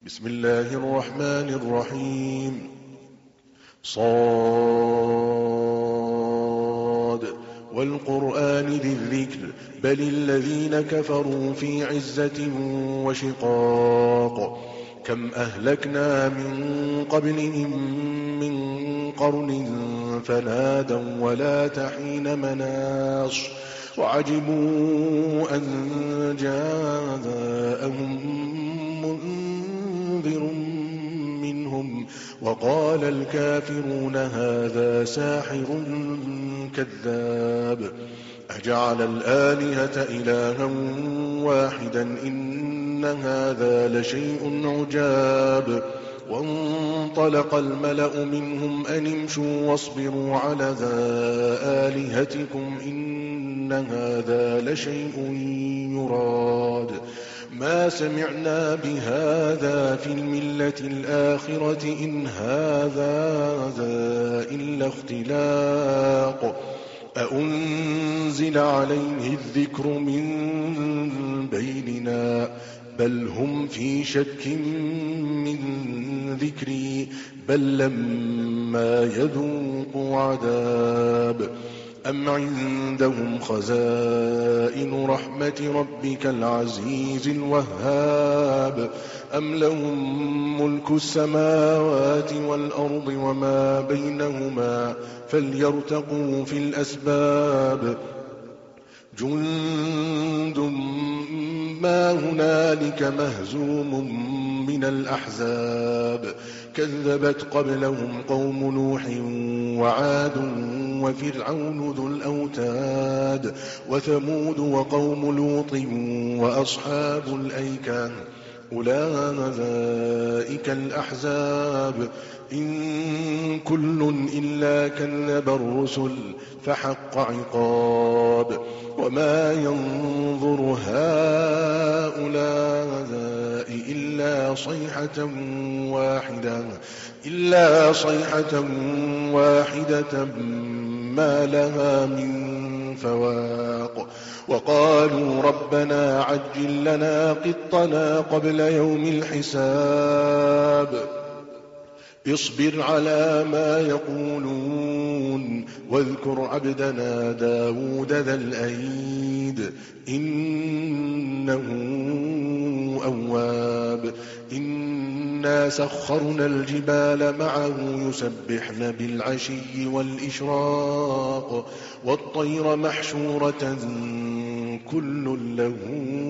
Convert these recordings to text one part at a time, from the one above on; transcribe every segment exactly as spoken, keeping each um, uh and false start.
بسم الله الرحمن الرحيم. صاد والقرآن ذي الذكر بل الذين كفروا في عزة وشقاق كم أهلكنا من قبلهم من قرن فنادوا ولا تحين مناص وعجبوا أن جاءهم منذر منهم وقال الكافرون هذا ساحر كذاب أجعل الآلهة إلها واحدا إن هذا لشيء عجاب وانطلق الملأ منهم أن امشوا واصبروا على آلهتكم إن هذا لشيء يراد ما سمعنا بهذا في الملة الآخرة إن هذا إلا اختلاق أأنزل عليه الذكر من بيننا بل هم في شك من ذكري بل لما يذوقوا عذاب أم عندهم خزائن رحمة ربك العزيز الوهاب أم لهم ملك السماوات والأرض وما بينهما فليرتقوا في الأسباب جند ما هنالك مهزوم من الأحزاب كذبت قبلهم قوم نوح وعاد وفرعون ذو الأوتاد وثمود وقوم لوط وأصحاب الأيكة أولئك الأحزاب إن كل إلا كذب الرسل فحق عقاب وما ينظر هؤلاء إلا صيحة واحدة إلا صيحة واحدة ما لها من فواق وقالوا ربنا عجل لنا قطنا قبل يوم الحساب اصبر على ما يقولون واذكر عبدنا داود ذا الأيد إنه أواب إنا سخرنا الجبال معه يسبحن بالعشي والإشراق والطير محشورة كل له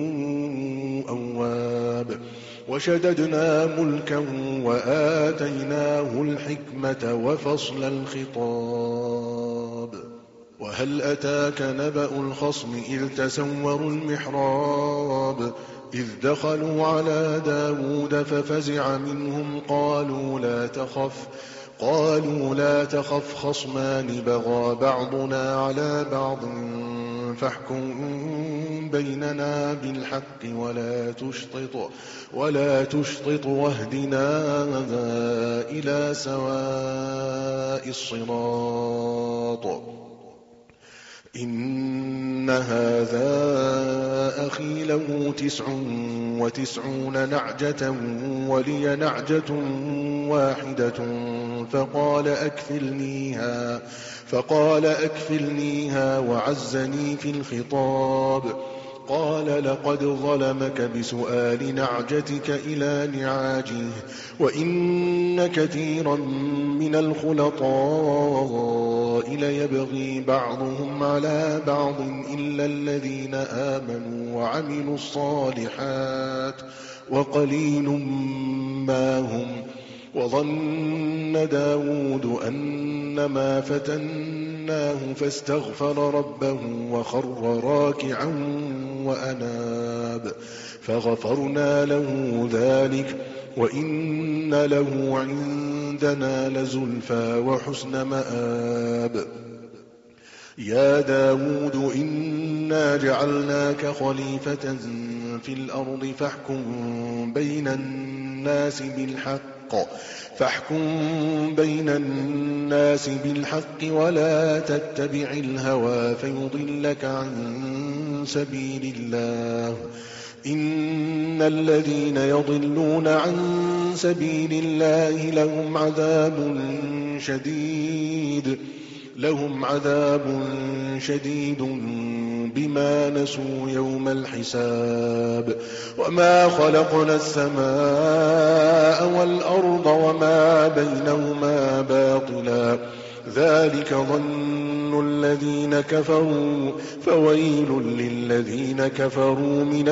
أواب وشددنا ملكا وآتيناه الحكمة وفصل الخطاب وهل أتاك نبأ الخصم إذ تسوروا المحراب إذ دخلوا على داود ففزع منهم قالوا لا تخف قالوا لا تخف خصمان بغى بعضنا على بعض فاحكم بيننا بالحق ولا تشطط ولا تشطط واهدنا إلى سواء الصراط إن هذا أخي له تسع وتسعون نعجة ولي نعجة واحدة فقال أكفلنيها فقال أكفلنيها وعزني في الخطاب قال لقد ظلمك بسؤال نعجتك إلى نعاجه وإن كثيرا من الخلطاء ليبغي بعضهم على بعض إلا الذين آمنوا وعملوا الصالحات وقليل ما هم وظن داود أنما فتناه فاستغفر ربه وخر راكعا وأناب فغفرنا له ذلك وإن له عندنا لزلفى وحسن مآب يا داود إنا جعلناك خليفة في الأرض فاحكم بين الناس بالحق فاحكم بين الناس بالحق ولا تتبع الهوى فيضلك عن سبيل الله إن الذين يضلون عن سبيل الله لهم عذاب شديد لهم عذاب شديد بما نسوا يوم الحساب وما خلقنا السماء والأرض وما بينهما باطلا ذلك ظن الذين كفروا فويل للذين كفروا من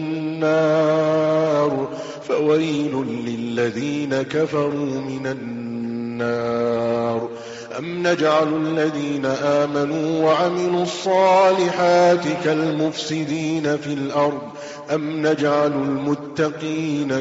النار فويل للذين كفروا من النار أم نجعل الذين آمنوا وعملوا الصالحات كالمفسدين في الأرض أم نجعل المتقين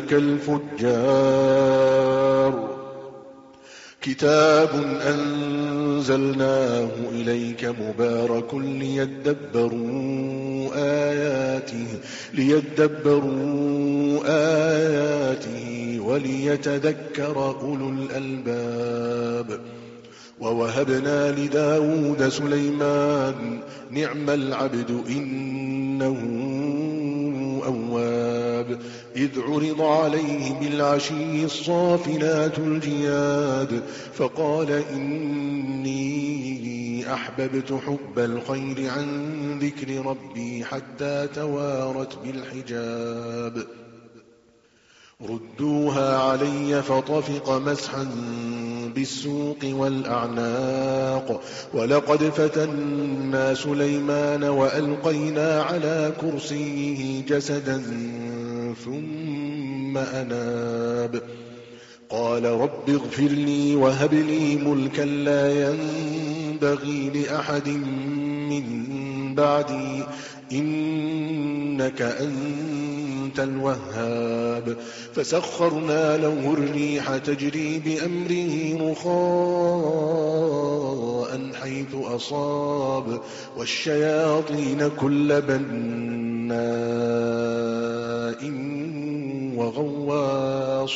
كالفجار كتاب أنزلناه إليك مبارك ليدبروا آياته ليدبروا آياته وليتذكر أولو الألباب ووهبنا لداود سليمان نعم العبد إنه أواب إذ عرض عليه بالعشي الصافنات الجياد فقال إني أحببت حب الخير عن ذكر ربي حتى توارت بالحجاب ردوها علي فطفق مسحا بالسوق والأعناق ولقد فتنا سليمان وألقينا على كرسيه جسدا ثم أناب قال رب اغفر لي وهب لي ملكا لا ينبغي لأحد من بعدي إنك أنت الوهاب فسخرنا له الريح تجري بأمره رخاء حيث أصاب والشياطين كل بناء وغواص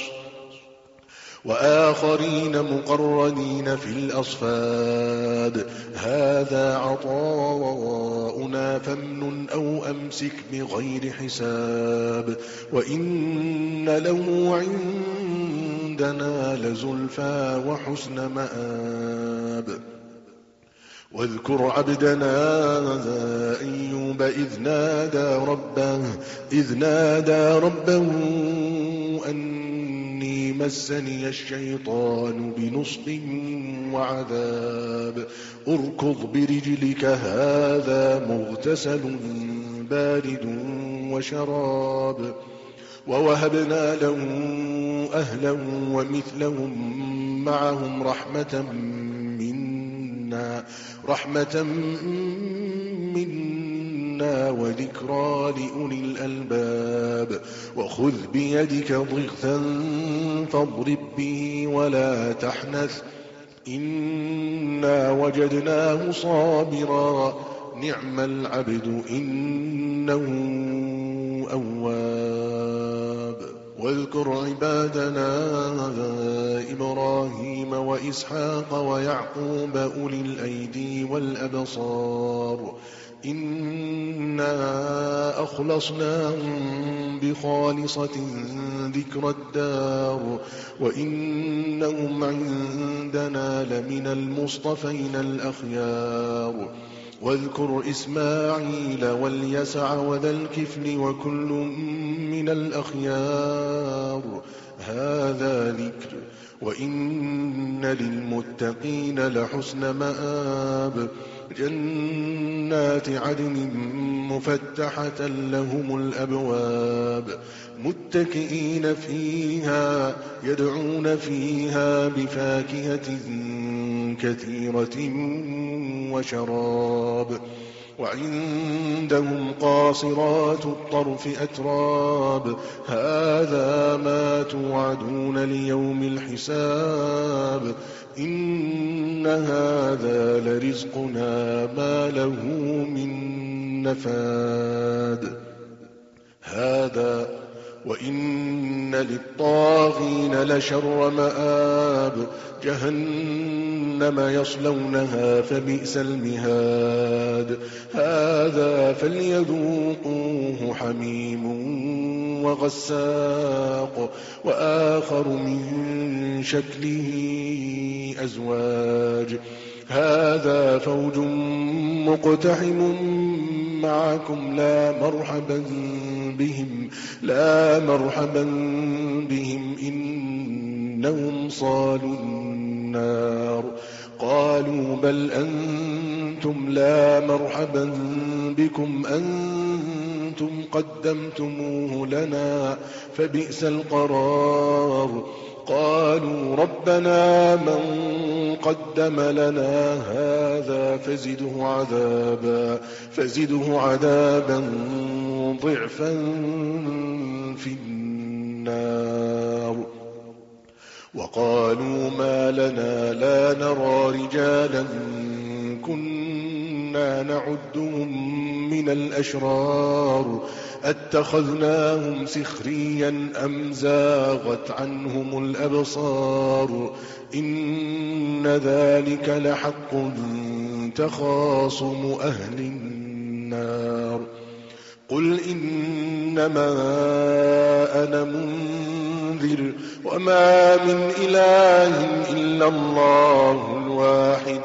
وآخرين مقرنين في الأصفاد هذا عطاؤنا فامنن أو أمسك بغير حساب وإن له عندنا لزلفى وحسن مآب واذكر عبدنا أيوب إذ نادى ربه إذ نادى ربه أني مسني الشيطان بنصب وعذاب اركض برجلك هذا مغتسل بارد وشراب ووهبنا له أهله ومثلهم معهم رحمة منا رحمة منا وذكرى لأولي الألباب وخذ بيدك ضغثا فاضرب به ولا تحنث إنا وجدناه صابرا نعم العبد إنه أواب واذكر عبادنا إبراهيم وإسحاق ويعقوب أولي الأيدي والأبصار إنا أخلصناهم بخالصة ذكر الدار وإنهم عندنا لمن المصطفين الأخيار واذكر إسماعيل واليسع وذا الكفل وكل من الأخيار هذا ذكر وإن للمتقين لحسن مآب جنات عدن مفتحة لهم الأبواب متكئين فيها يدعون فيها بفاكهة كثيرة وشراب وعندهم قاصرات الطرف أتراب هذا ما توعدون ليوم الحساب إن هذا لرزقنا ما له من نفاد هذا وإن للطاغين لشر مآب جهنم يصلونها فبئس المهاد هذا فليذوقوه حميم وغساق وآخر من شكله أزواج هذا فوج مقتحم معكم لا مرحبا بهم لا مرحبا بهم إنهم صالوا النار قالوا بل أنتم لا مرحبا بكم أنتم قدمتموه لنا فبئس القرار قالوا ربنا من قدم لنا هذا فزده عذابا فزده عذابا ضعفا في النار وقالوا ما لنا لا نرى رجالا كنا نعدهم من الأشرار أتخذناهم سخريا أم زاغت عنهم الأبصار إن ذلك لحق تخاصم أهل النار قل إنما أنا منذر وما من إله إلا الله الواحد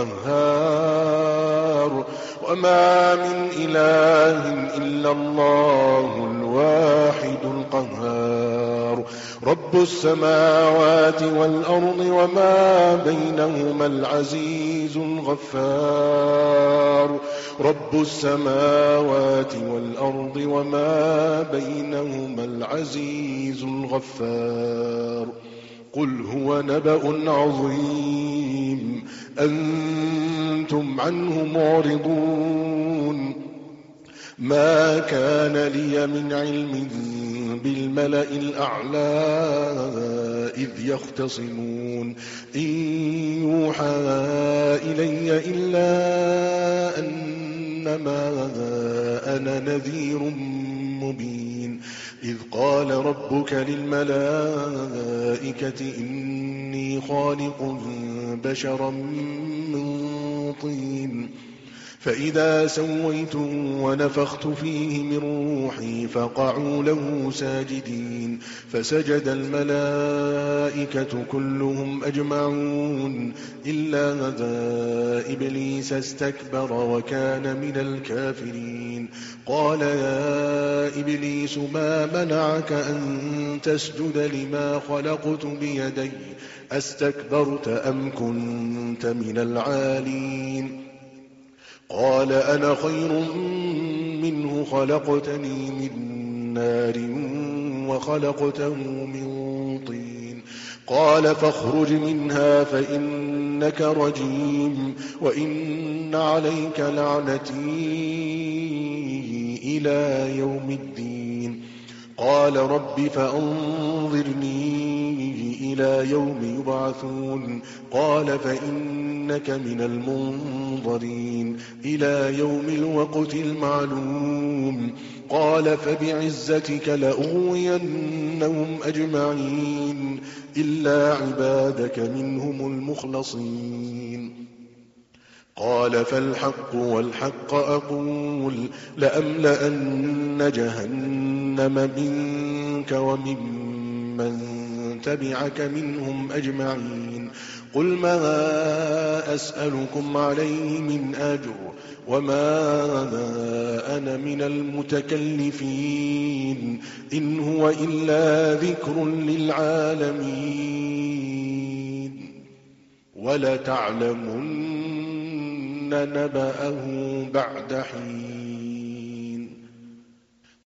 القهار وما من إله إلا الله الواحد القهار رب السماوات والأرض وما بينهما العزيز الغفار رب السماوات والأرض وما بينهما العزيز الغفار قل هو نبأ عظيم أنتم عنه معرضون ما كان لي من علم بالملأ الأعلى إذ يختصمون إن يوحى إلي إلا أنما أنا نذير مبين إذ قال ربك للملائكة إني خالق بشرا من طين فإذا سويته ونفخت فيه من روحي فقعوا له ساجدين فسجد الملائكة كلهم أجمعون إلا ذا إبليس استكبر وكان من الكافرين قال يا إبليس ما منعك أن تسجد لما خلقت بيدي أستكبرت أم كنت من العالين قال أنا خير منه خلقتني من نار وخلقته من طين قال فاخرج منها فإنك رجيم وإن عليك لعنتي إلى يوم الدين قال رب فأنظرني إلى يوم يبعثون قال فإنك من المنظرين إلى يوم الوقت المعلوم قال فبعزتك لأغوينهم أجمعين إلا عبادك منهم المخلصين قال فالحق والحق أقول لأملأن جهنم منك وممن تبعك منهم أجمعين قل ما أسألكم عليه من أجر وما أنا من المتكلفين إن هو إلا ذكر للعالمين ولتعلمن نبأه بعد حين